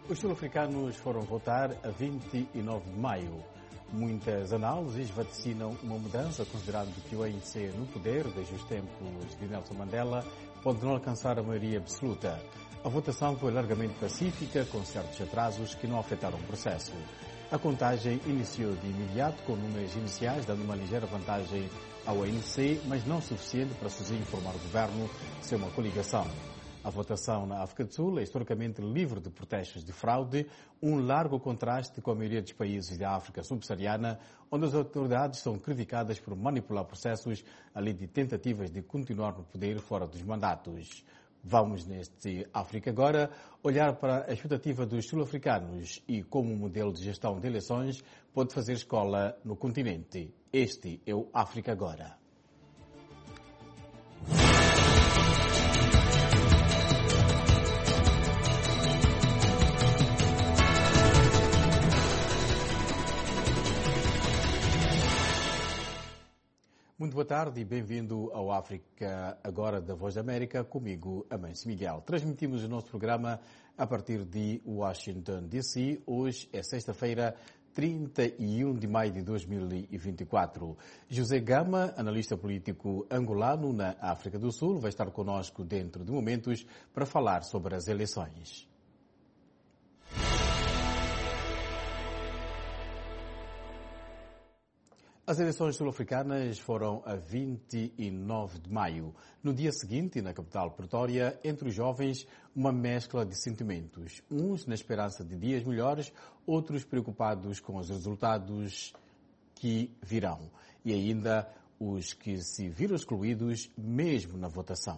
Os sul-africanos foram votar a 29 de maio. Muitas análises vaticinam uma mudança, considerando que o ANC no poder, desde os tempos de Nelson Mandela, pode não alcançar a maioria absoluta. A votação foi largamente pacífica, com certos atrasos que não afetaram o processo. A contagem iniciou de imediato, com números iniciais, dando uma ligeira vantagem ao ANC, mas não suficiente para sozinho formar o governo sem uma coligação. A votação na África do Sul é historicamente livre de protestos de fraude, um largo contraste com a maioria dos países da África subsaariana, onde as autoridades são criticadas por manipular processos, além de tentativas de continuar no poder fora dos mandatos. Vamos, neste África Agora, olhar para a expectativa dos sul-africanos e como o modelo de gestão de eleições pode fazer escola no continente. Este é o África Agora. Muito boa tarde e bem-vindo ao África Agora da Voz da América, comigo, Amâncio Miguel. Transmitimos o nosso programa a partir de Washington, D.C. Hoje é sexta-feira, 31 de maio de 2024. José Gama, analista político angolano na África do Sul, vai estar conosco dentro de momentos para falar sobre as eleições. As eleições sul-africanas foram a 29 de maio. No dia seguinte, na capital Pretória, entre os jovens, uma mescla de sentimentos. Uns na esperança de dias melhores, outros preocupados com os resultados que virão. E ainda os que se viram excluídos mesmo na votação.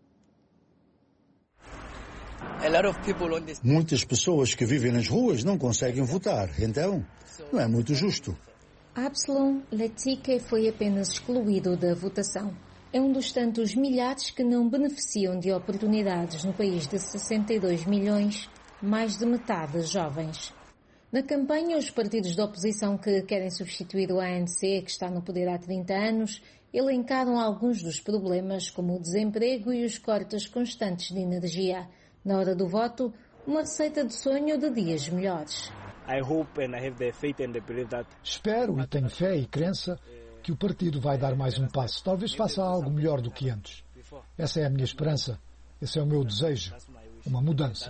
Muitas pessoas que vivem nas ruas não conseguem votar, então não é muito justo. Absalom Letike foi apenas excluído da votação. É um dos tantos milhares que não beneficiam de oportunidades no país de 62 milhões, mais de metade jovens. Na campanha, os partidos da oposição que querem substituir o ANC, que está no poder há 30 anos, elencaram alguns dos problemas, como o desemprego e os cortes constantes de energia. Na hora do voto, uma receita de sonho de dias melhores. Espero e tenho fé e crença que o partido vai dar mais um passo. Talvez faça algo melhor do que antes. Essa é a minha esperança. Esse é o meu desejo. Uma mudança.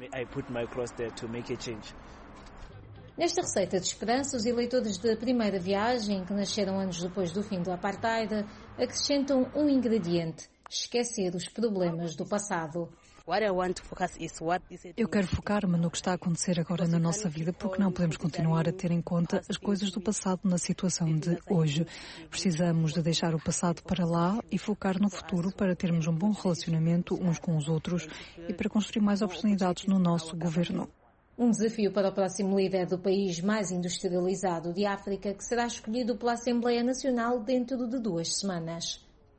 Nesta receita de esperança, os eleitores da primeira viagem, que nasceram anos depois do fim do apartheid, acrescentam um ingrediente: esquecer os problemas do passado. Eu quero focar-me no que está a acontecer agora na nossa vida, porque não podemos continuar a ter em conta as coisas do passado na situação de hoje. Precisamos de deixar o passado para lá e focar no futuro para termos um bom relacionamento uns com os outros e para construir mais oportunidades no nosso governo. Um desafio para o próximo líder do país mais industrializado de África, que será escolhido pela Assembleia Nacional dentro de 2 semanas.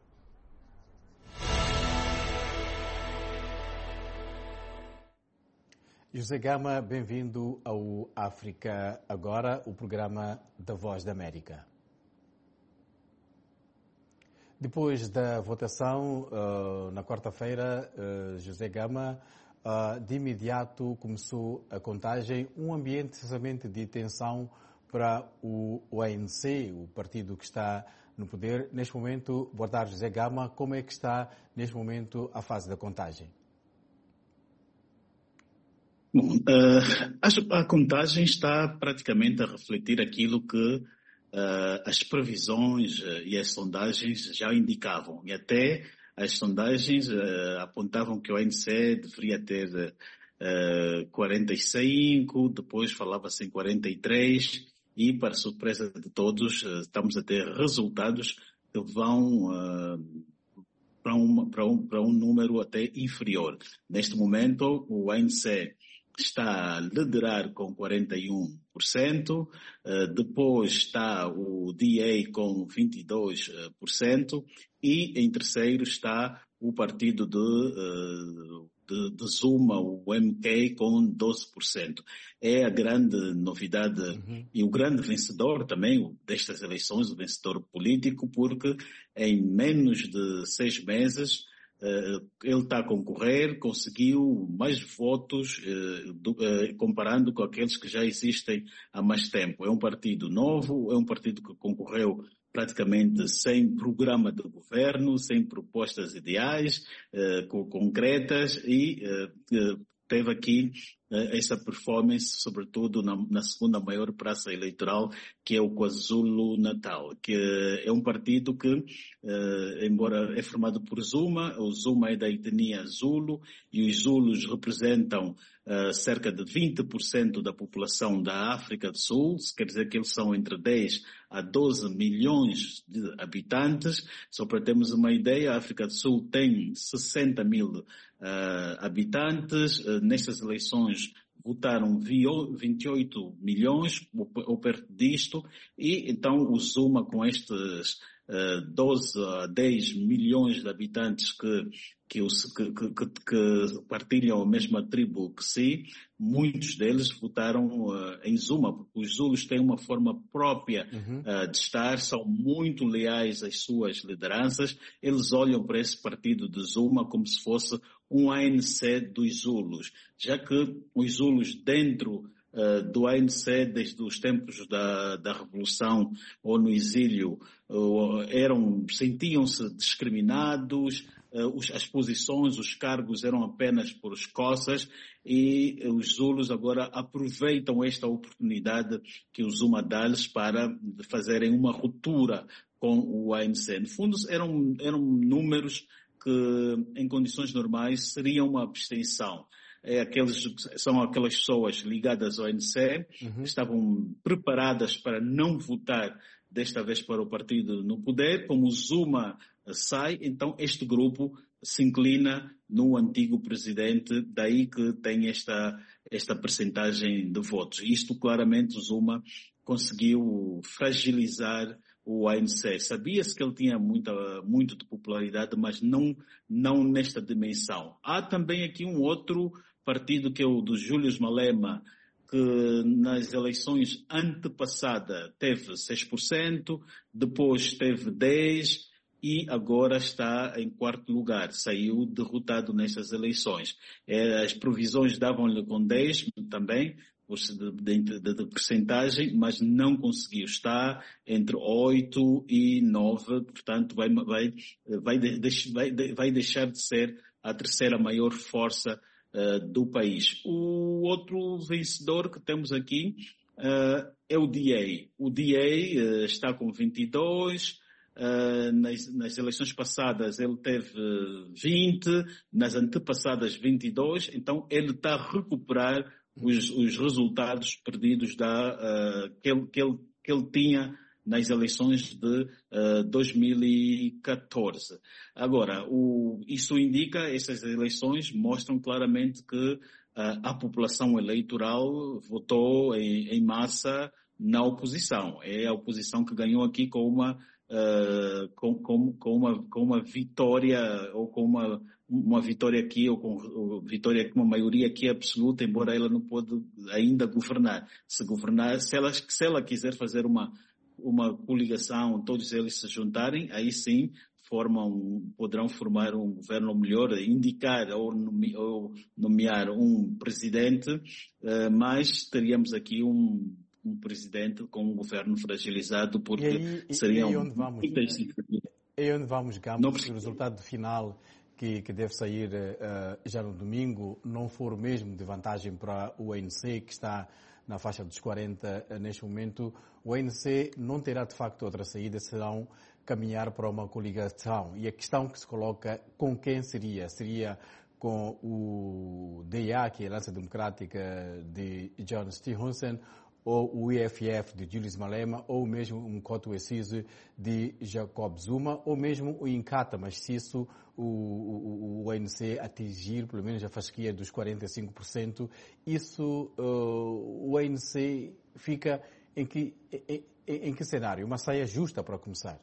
José Gama, bem-vindo ao África Agora, o programa da Voz da América. Depois da votação, na quarta-feira, José Gama, de imediato começou a contagem, um ambiente precisamente de tensão para o ANC, o partido que está no poder. Neste momento, boa tarde, José Gama, como é que está neste momento a fase da contagem? Bom, a contagem está praticamente a refletir aquilo que as previsões e as sondagens já indicavam. E até as sondagens apontavam que o ANC deveria ter 45, depois falava-se em 43 e, para surpresa de todos, estamos a ter resultados que vão para um número até inferior. Neste momento, o ANC está a liderar com 41%, depois está o DA com 22% e em terceiro está o partido de Zuma, o MK, com 12%. É a grande novidade e o grande vencedor também destas eleições, o vencedor político, porque em menos de 6 meses ele está a concorrer, conseguiu mais votos comparando com aqueles que já existem há mais tempo. É um partido novo, é um partido que concorreu praticamente sem programa de governo, sem propostas ideais, concretas e teve aqui essa performance, sobretudo na segunda maior praça eleitoral, que é o KwaZulu-Natal, que é um partido que, embora é formado por Zuma, o Zuma é da etnia Zulu, e os Zulus representam cerca de 20% da população da África do Sul, quer dizer que eles são entre 10 a 12 milhões de habitantes. Só para termos uma ideia, a África do Sul tem 60 mil habitantes. Nestas eleições votaram 28 milhões, ou perto disto, e então o Zuma, com estes 12 a 10 milhões de habitantes que partilham a mesma tribo que si, muitos deles votaram em Zuma, porque os Zulus têm uma forma própria de estar, são muito leais às suas lideranças. Eles olham para esse partido de Zuma como se fosse um ANC dos Zulus, já que os Zulus dentro do ANC, desde os tempos da Revolução ou no exílio, sentiam-se discriminados, as posições, os cargos eram apenas por escócias, e os Zulus agora aproveitam esta oportunidade que o Zuma dá-lhes para fazerem uma ruptura com o ANC. No fundo, eram números que, em condições normais, seriam uma abstenção. São aquelas pessoas ligadas ao ANC, estavam preparadas para não votar desta vez para o partido no poder. Como o Zuma sai, então este grupo se inclina no antigo presidente, daí que tem esta percentagem de votos. Isto claramente o Zuma conseguiu fragilizar o ANC. Sabia-se que ele tinha muito de popularidade, mas não nesta dimensão. Há também aqui um outro partido, que é o do Julius Malema, que nas eleições antepassadas teve 6%, depois teve 10% e agora está em quarto lugar. Saiu derrotado nestas eleições. As previsões davam-lhe com 10% também, de percentagem, mas não conseguiu. Está entre 8% e 9%, portanto vai deixar de ser a terceira maior força do país. O outro vencedor que temos aqui é o DA. O DA está com 22%, nas eleições passadas ele teve 20%, nas antepassadas 22%, então ele está a recuperar os resultados perdidos que ele tinha nas eleições de 2014. Agora, isso indica, essas eleições mostram claramente que a população eleitoral votou em massa na oposição. É a oposição que ganhou aqui com uma vitória, ou com uma vitória aqui, ou com vitória com uma maioria aqui absoluta, embora ela não pode ainda governar. Se ela quiser fazer uma coligação, todos eles se juntarem, aí sim poderão formar um governo melhor, indicar ou nomear um presidente, mas teríamos aqui um presidente com um governo fragilizado, porque seriam muitas... E onde vamos, Campos, se o resultado final que deve sair já no domingo não for o mesmo de vantagem para o ANC, que está na faixa dos 40 neste momento, o ANC não terá de facto outra saída, serão caminhar para uma coligação. E a questão que se coloca, com quem seria? Seria com o DA, que é a Aliança Democrática de John Steenhuisen, ou o EFF de Julius Malema, ou mesmo o Mkoto Wesizwe de Jacob Zuma, ou mesmo o Inkatha, mas se isso o ANC atingir pelo menos a fasquia dos 45%, isso o ANC fica em que cenário? Uma saia justa para começar?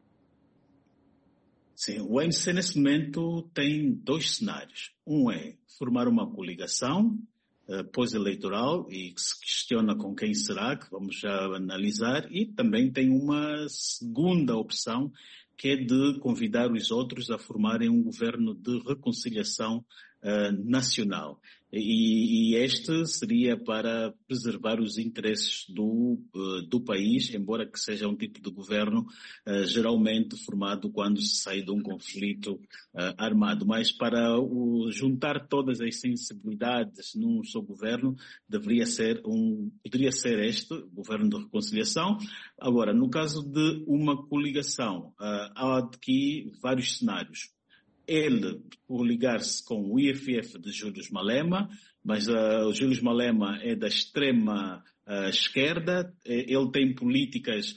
Sim, o ANC nesse momento tem dois cenários. Um é formar uma coligação pós-eleitoral, e que se questiona com quem será, que vamos já analisar, e também tem uma segunda opção, que é de convidar os outros a formarem um governo de reconciliação nacional. E este seria para preservar os interesses do país, embora que seja um tipo de governo geralmente formado quando se sai de um conflito armado. Mas para juntar todas as sensibilidades num só governo, poderia ser este governo de reconciliação. Agora, no caso de uma coligação, há aqui vários cenários. Ele coligar-se com o IFF de Júlio Malema, mas o Júlio Malema é da extrema esquerda, ele tem políticas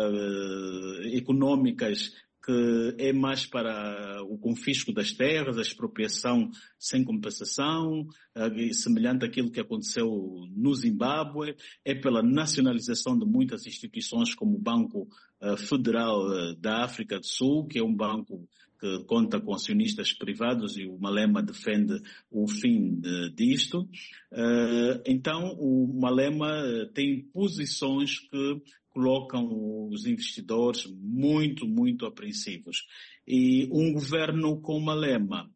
econômicas que é mais para o confisco das terras, a expropriação sem compensação, semelhante àquilo que aconteceu no Zimbábue, é pela nacionalização de muitas instituições como o Banco Federal da África do Sul, que é um banco que conta com acionistas privados, e o Malema defende o fim disto. Então, o Malema tem posições que colocam os investidores muito, muito apreensivos. E um governo com Malema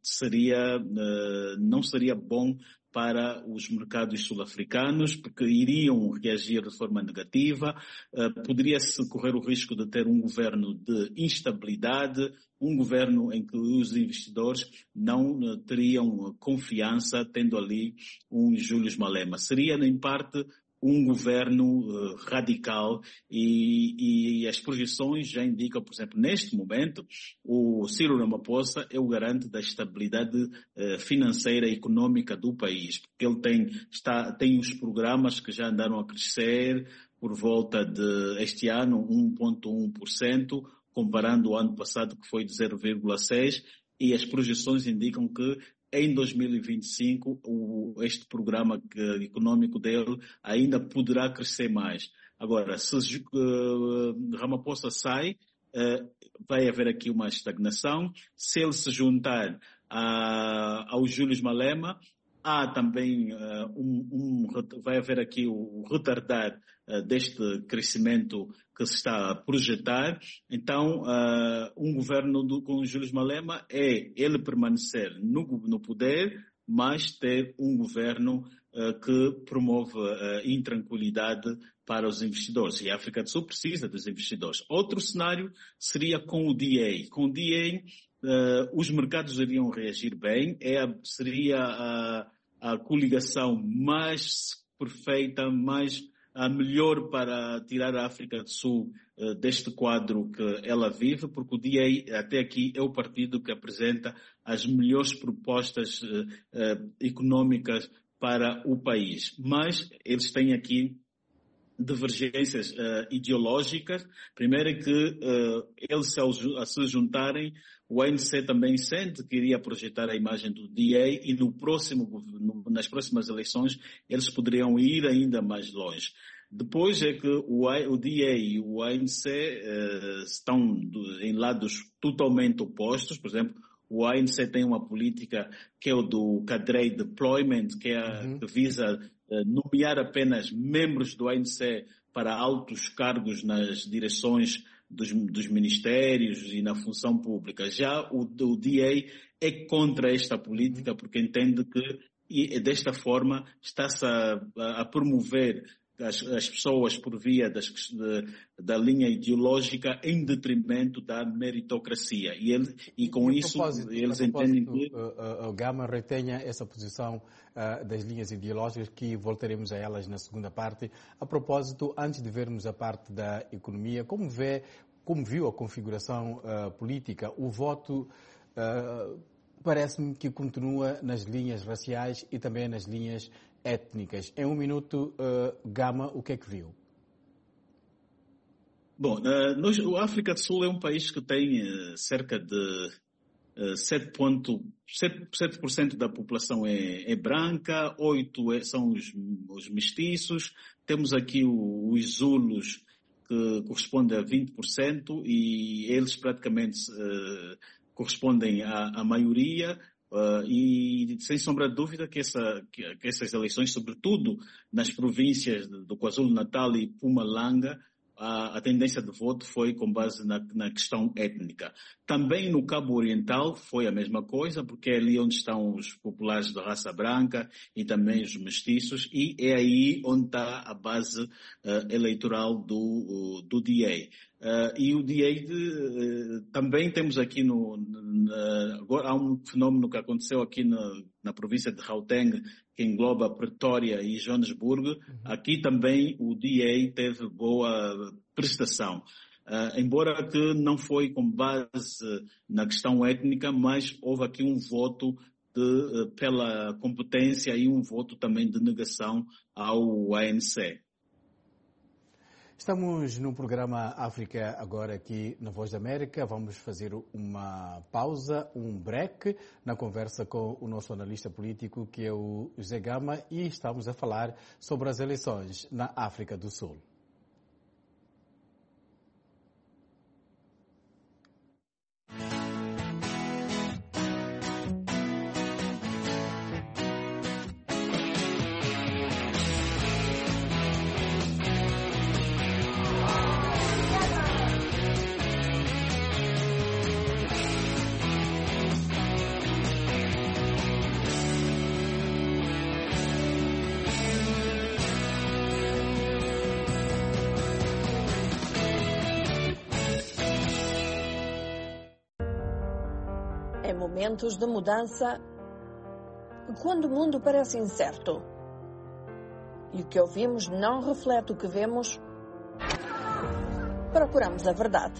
não seria bom para os mercados sul-africanos, porque iriam reagir de forma negativa, poderia-se correr o risco de ter um governo de instabilidade, um governo em que os investidores não teriam confiança tendo ali um Júlio Malema. Seria, em parte, um governo radical e as projeções já indicam, por exemplo, neste momento, o Cyril Ramaphosa é o garante da estabilidade financeira e econômica do país, porque ele tem os programas que já andaram a crescer por volta de, este ano, 1,1%, comparando o ano passado que foi de 0,6%, e as projeções indicam que em 2025, este programa econômico dele ainda poderá crescer mais. Agora, se Ramaphosa sai, vai haver aqui uma estagnação. Se ele se juntar ao Júlio Malema, há também vai haver aqui o retardar deste crescimento que se está a projetar. Então, um governo com o Júlio Malema é ele permanecer no poder, mas ter um governo que promove intranquilidade para os investidores. E a África do Sul precisa dos investidores. Outro cenário seria com o DA. Com o DA, os mercados iriam reagir bem, seria a coligação mais perfeita, a melhor para tirar a África do Sul deste quadro que ela vive, porque o DA até aqui é o partido que apresenta as melhores propostas econômicas para o país. Mas eles têm aqui divergências ideológicas. Primeiro é que eles, a se juntarem, o ANC também sente que iria projetar a imagem do DA e nas próximas eleições eles poderiam ir ainda mais longe. Depois é que o DA e o ANC estão em lados totalmente opostos. Por exemplo, o ANC tem uma política que é o do cadre deployment, que visa nomear apenas membros do ANC para altos cargos nas direções dos ministérios e na função pública. Já o DA é contra esta política porque entende que desta forma está-se a promover as pessoas por via da linha ideológica em detrimento da meritocracia. E com isso eles entendem que o Gama retenha essa posição das linhas ideológicas, que voltaremos a elas na segunda parte. A propósito, antes de vermos a parte da economia, como viu a configuração política? O voto parece-me que continua nas linhas raciais e também nas linhas étnicas. Em um minuto, Gama, o que é que viu? Bom, a África do Sul é um país que tem cerca de 7% da população é branca, 8% são os mestiços, temos aqui os Zulus, que correspondem a 20%, e eles praticamente correspondem à maioria. E sem sombra de dúvida que essas eleições, sobretudo nas províncias do KwaZulu-Natal e Mpumalanga, a tendência de voto foi com base na questão étnica. Também no Cabo Oriental foi a mesma coisa, porque é ali onde estão os populares da raça branca e também os mestiços, e é aí onde está a base eleitoral do DA. E o DA também temos aqui agora há um fenómeno que aconteceu aqui na província de Gauteng, que engloba Pretória e Joanesburgo. Aqui também o DA teve boa prestação. Embora que não foi com base na questão étnica, mas houve aqui um voto pela competência e um voto também de negação ao ANC. Estamos no programa África agora aqui na Voz da América. Vamos fazer uma pausa, um break na conversa com o nosso analista político, que é o José Gama, e estamos a falar sobre as eleições na África do Sul. Momentos de mudança, quando o mundo parece incerto e o que ouvimos não reflete o que vemos, procuramos a verdade.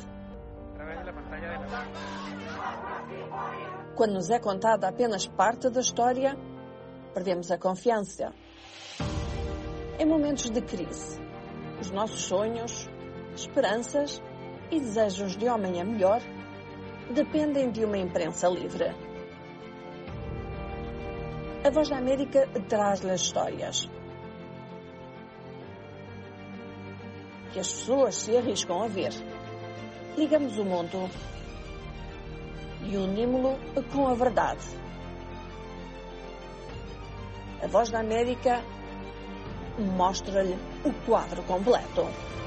Quando nos é contada apenas parte da história, perdemos a confiança. Em momentos de crise, os nossos sonhos, esperanças e desejos de amanhã melhor dependem de uma imprensa livre. A Voz da América traz-lhe as histórias que as pessoas se arriscam a ver. Ligamos o mundo e unimos-lo com a verdade. A Voz da América mostra-lhe o quadro completo.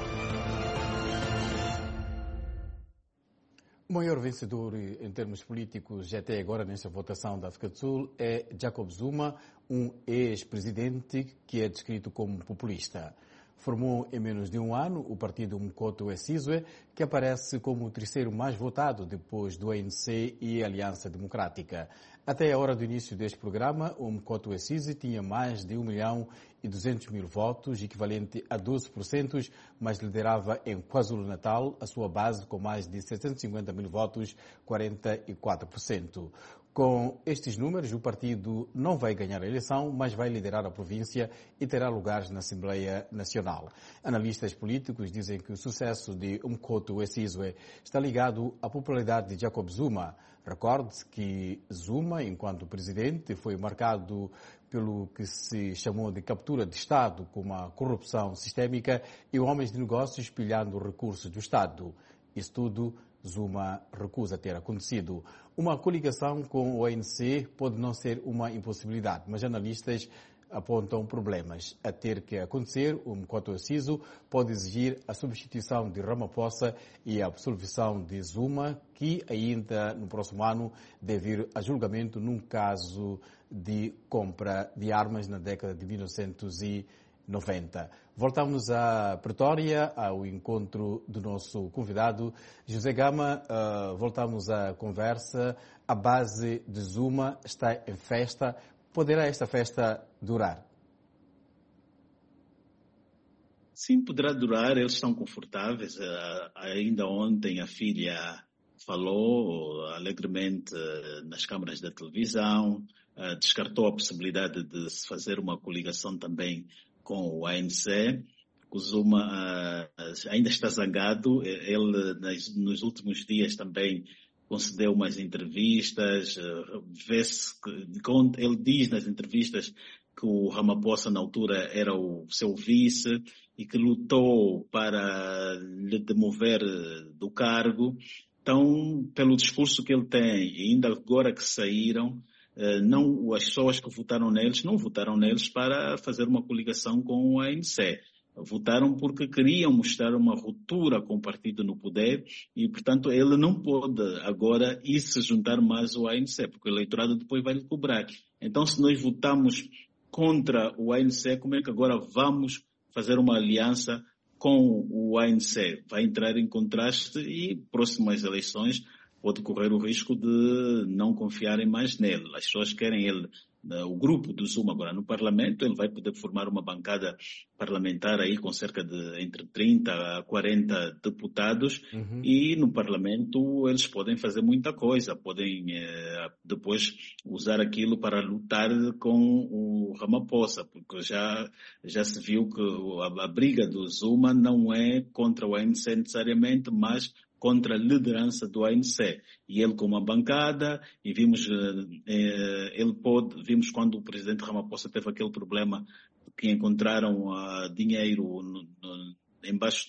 O maior vencedor em termos políticos até agora nesta votação da África do Sul é Jacob Zuma, um ex-presidente que é descrito como populista. Formou em menos de um ano o partido Mkoto Wesizwe, que aparece como o terceiro mais votado depois do ANC e a Aliança Democrática. Até a hora do início deste programa, o Mkoto Wesizwe tinha mais de 1.200.000 votos, equivalente a 12%, mas liderava em KwaZulu-Natal a sua base com mais de 750.000 votos, 44%. Com estes números, o partido não vai ganhar a eleição, mas vai liderar a província e terá lugares na Assembleia Nacional. Analistas políticos dizem que o sucesso de Mkoto Wesizwe está ligado à popularidade de Jacob Zuma. Recorde-se que Zuma, enquanto presidente, foi marcado pelo que se chamou de captura de Estado, como a corrupção sistémica e homens de negócios espalhando recursos do Estado. Isso tudo Zuma recusa ter acontecido. Uma coligação com o ANC pode não ser uma impossibilidade, mas analistas apontam problemas a ter que acontecer. O Mkoto Wesizwe pode exigir a substituição de Ramaphosa e a absolvição de Zuma, que ainda no próximo ano deve ir a julgamento num caso de compra de armas na década de 1990. Voltamos a Pretória, ao encontro do nosso convidado, José Gama. Voltamos à conversa. A base de Zuma está em festa. Poderá esta festa durar? Sim, poderá durar. Eles estão confortáveis. Ainda ontem a filha falou alegremente nas câmaras da televisão, descartou a possibilidade de se fazer uma coligação também com o ANC. O Zuma ainda está zangado. Ele, nos últimos dias, também concedeu umas entrevistas. Vê-se que ele diz nas entrevistas que o Ramaphosa, na altura, era o seu vice e que lutou para lhe demover do cargo. Então, pelo discurso que ele tem, e ainda agora que saíram, as pessoas que votaram neles não votaram neles para fazer uma coligação com o ANC. votaram porque queriam mostrar uma ruptura com o partido no poder e, portanto, ele não pode agora ir se juntar mais ao ANC, porque o eleitorado depois vai lhe cobrar. Então, se nós votamos contra o ANC, como é que agora vamos fazer uma aliança com o ANC? Vai entrar em contraste e próximas eleições pode correr o risco de não confiarem mais nele. As pessoas querem ele, o grupo do Zuma agora no Parlamento, ele vai poder formar uma bancada parlamentar aí com cerca de entre 30 a 40 deputados e no Parlamento eles podem fazer muita coisa, podem depois usar aquilo para lutar com o Ramaphosa, porque já se viu que a briga do Zuma não é contra o ANC necessariamente, mas contra a liderança do ANC. E ele com uma bancada, e vimos quando o presidente Ramaphosa teve aquele problema que encontraram dinheiro embaixo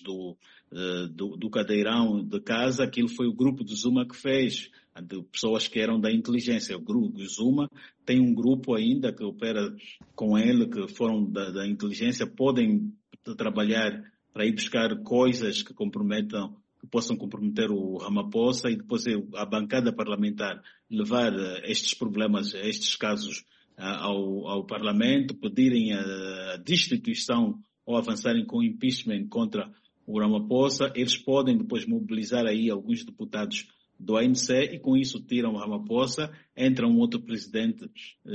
do cadeirão de casa, aquilo foi o grupo do Zuma que fez, de pessoas que eram da inteligência. O grupo do Zuma tem um grupo ainda que opera com ele, que foram da inteligência, podem trabalhar para ir buscar coisas que possam comprometer o Ramaphosa e depois a bancada parlamentar levar estes problemas, estes casos ao Parlamento, pedirem a destituição ou avançarem com impeachment contra o Ramaphosa. Eles podem depois mobilizar aí alguns deputados do ANC e com isso tiram o Ramaphosa, entra um outro presidente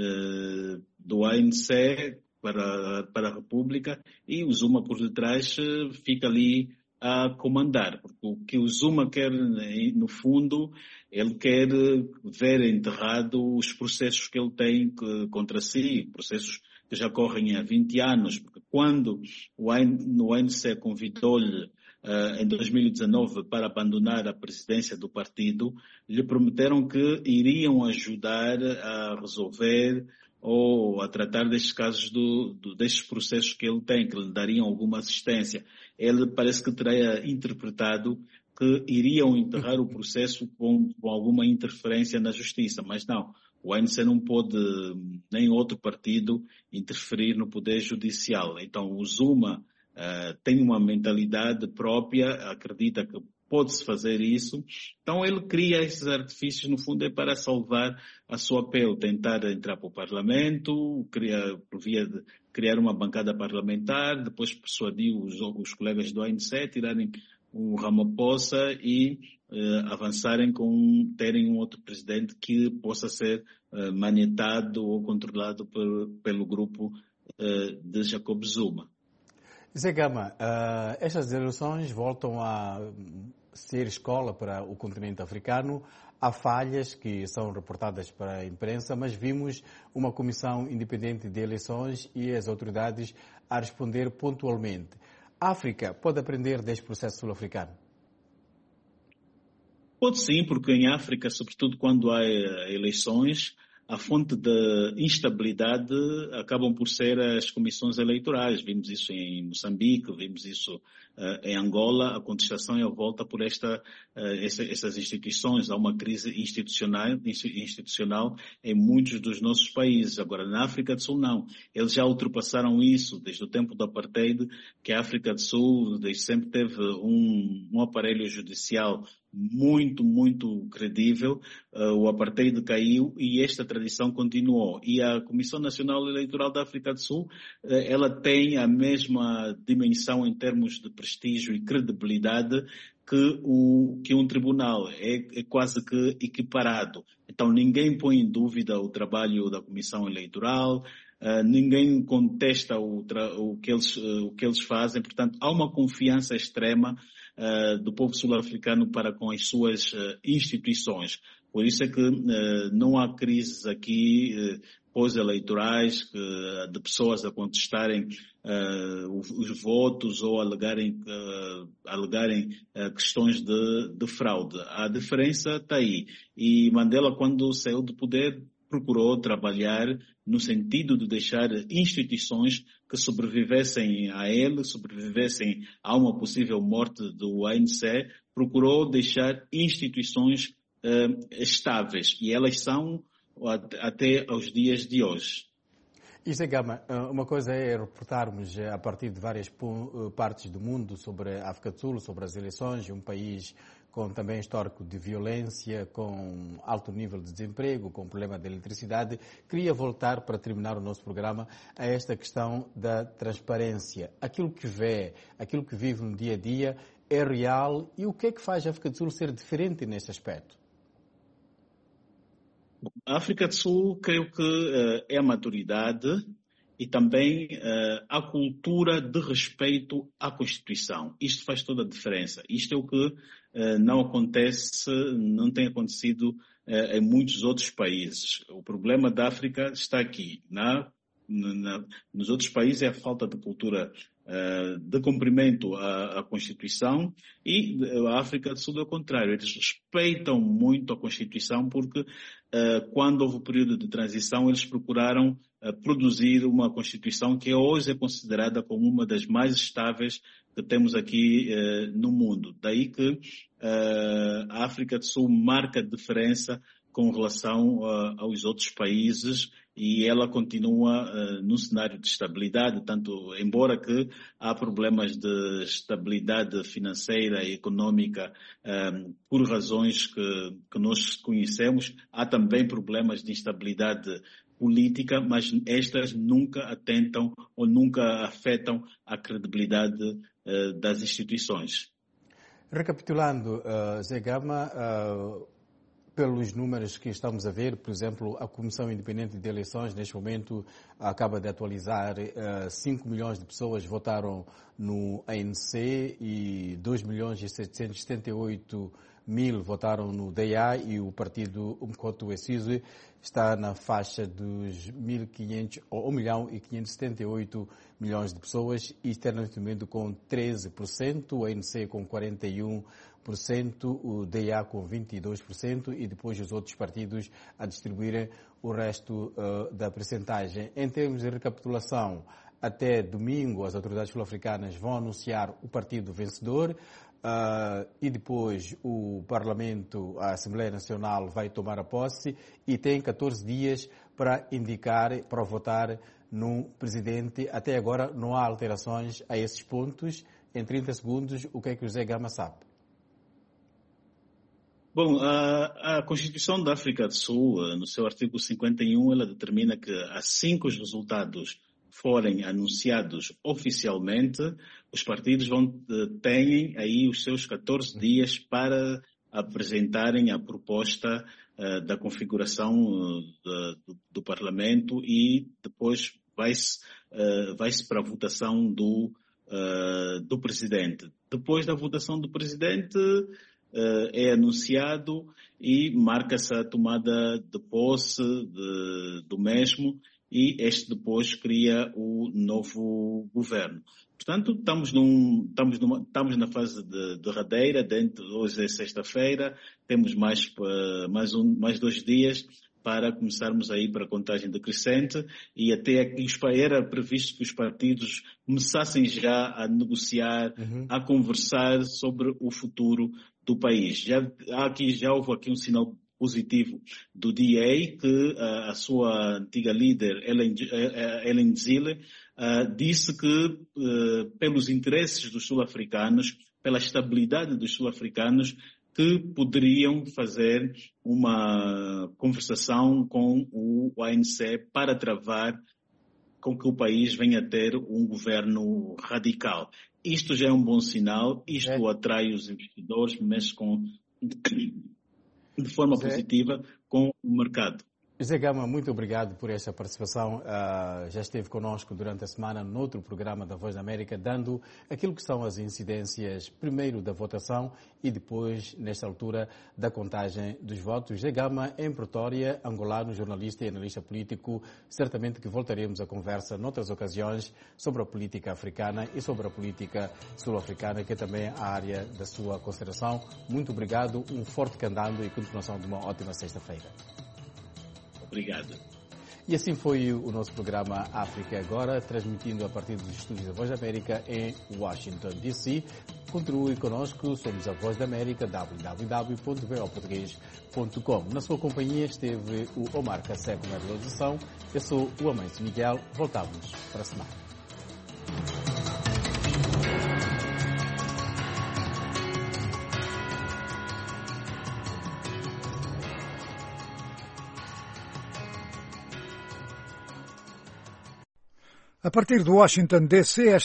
do ANC para a República e o Zuma por detrás fica ali a comandar, porque o que o Zuma quer, no fundo, ele quer ver enterrado os processos que ele tem contra si, processos que já correm há 20 anos, porque quando o ANC convidou-lhe em 2019 para abandonar a presidência do partido, lhe prometeram que iriam ajudar a resolver ou a tratar destes casos, destes processos que ele tem, que lhe dariam alguma assistência. Ele parece que teria interpretado que iriam enterrar o processo com alguma interferência na justiça, mas não. O ANC não pode, nem outro partido, interferir no poder judicial. Então, o Zuma tem uma mentalidade própria, acredita que pode-se fazer isso. Então, ele cria esses artifícios, no fundo, é para salvar a sua pele, tentar entrar para o Parlamento, por via de criar uma bancada parlamentar, depois persuadir os colegas do ANC, tirarem o Ramaphosa e avançarem terem um outro presidente que possa ser manietado ou controlado pelo grupo de Jacob Zuma. Zé Gama, estas eleições voltam a ser escola para o continente africano. Há falhas que são reportadas para a imprensa, mas vimos uma comissão independente de eleições e as autoridades a responder pontualmente. A África pode aprender deste processo sul-africano? Pode sim, porque em África, sobretudo quando há eleições, a fonte de instabilidade acabam por ser as comissões eleitorais. Vimos isso em Moçambique, vimos isso em Angola. A contestação é a volta por essas instituições. Há uma crise institucional em muitos dos nossos países. Agora, na África do Sul, não. Eles já ultrapassaram isso desde o tempo do apartheid, que a África do Sul desde sempre teve um aparelho judicial muito, muito credível. O apartheid caiu e esta tradição continuou. E a Comissão Nacional Eleitoral da África do Sul, ela tem a mesma dimensão em termos de prestígio e credibilidade que um tribunal. É quase que equiparado. Então ninguém põe em dúvida o trabalho da Comissão Eleitoral, ninguém contesta o que eles fazem. Portanto, há uma confiança extrema do povo sul-africano para com as suas instituições. Por isso é que não há crises aqui pós-eleitorais de pessoas a contestarem os votos ou alegarem questões de fraude. A diferença está aí. E Mandela, quando saiu do poder, procurou trabalhar no sentido de deixar instituições que sobrevivessem a ele, sobrevivessem a uma possível morte do ANC, procurou deixar instituições estáveis, e elas são até aos dias de hoje. E Zé Gama, uma coisa é reportarmos a partir de várias partes do mundo sobre a África do Sul, sobre as eleições, um país com também histórico de violência, com alto nível de desemprego, com problema de eletricidade. Queria voltar, para terminar o nosso programa, a esta questão da transparência. Aquilo que vê, aquilo que vive no dia a dia é real, e o que é que faz a África do Sul ser diferente nesse aspecto? A África do Sul, creio que é a maturidade e também a cultura de respeito à Constituição. Isto faz toda a diferença. Isto é o que não acontece, não tem acontecido em muitos outros países. O problema da África está aqui. Nos outros países é a falta de cultura de cumprimento à Constituição, e a África do Sul é o contrário. Eles respeitam muito a Constituição porque quando houve o período de transição eles procuraram produzir uma Constituição que hoje é considerada como uma das mais estáveis que temos aqui no mundo. Daí que a África do Sul marca a diferença com relação aos outros países, e ela continua num cenário de estabilidade, tanto embora que há problemas de estabilidade financeira e econômica por razões que nós conhecemos, há também problemas de instabilidade política, mas estas nunca atentam ou nunca afetam a credibilidade das instituições. Recapitulando, Zé Gama, pelos números que estamos a ver, por exemplo, a Comissão Independente de Eleições, neste momento, acaba de atualizar, 5 milhões de pessoas votaram no ANC e 2.778.000 votaram no DA, e o partido Umkhonto we Sizwe está na faixa dos 1.578 milhões de pessoas, e está neste momento com 13%, o ANC com 41%, o DA com 22%, e depois os outros partidos a distribuírem o resto da percentagem. Em termos de recapitulação, até domingo as autoridades sul-africanas vão anunciar o partido vencedor, e depois o Parlamento, a Assembleia Nacional, vai tomar a posse e tem 14 dias para indicar, para votar no presidente. Até agora não há alterações a esses pontos. Em 30 segundos, o que é que o Zé Gama sabe? Bom, a Constituição da África do Sul, no seu artigo 51, ela determina que assim que os resultados forem anunciados oficialmente, os partidos têm aí os seus 14 dias para apresentarem a proposta da configuração do Parlamento, e depois vai-se para a votação do Presidente. Depois da votação do Presidente, é anunciado e marca-se a tomada de posse do mesmo, e este depois cria o novo governo. Portanto, estamos na fase de derradeira. Hoje é sexta-feira, temos mais 2 dias para começarmos a ir para a contagem decrescente, e até aqui era previsto que os partidos começassem já a negociar, a conversar sobre o futuro do país. Já houve aqui um sinal positivo do DA, que a sua antiga líder, Ellen Zille, disse que pelos interesses dos sul-africanos, pela estabilidade dos sul-africanos, que poderiam fazer uma conversação com o ANC para travar com que o país venha a ter um governo radical. Isto já é um bom sinal, isto atrai os investidores, mexe de forma positiva com o mercado. Zé Gama, muito obrigado por esta participação. Já esteve connosco durante a semana noutro programa da Voz da América, dando aquilo que são as incidências, primeiro da votação e depois, nesta altura, da contagem dos votos. Zé Gama, em Pretória, angolano, jornalista e analista político. Certamente que voltaremos a conversa noutras ocasiões sobre a política africana e sobre a política sul-africana, que é também a área da sua consideração. Muito obrigado, um forte candando e continuação de uma ótima sexta-feira. Obrigado. E assim foi o nosso programa África Agora, transmitindo a partir dos estúdios da Voz da América em Washington, D.C. Continue connosco, somos a Voz da América, www.voportugues.com. Na sua companhia esteve o Omar Caseco na realização. Eu sou o Amâncio Miguel. Voltamos para a semana. A partir de Washington, D.C.,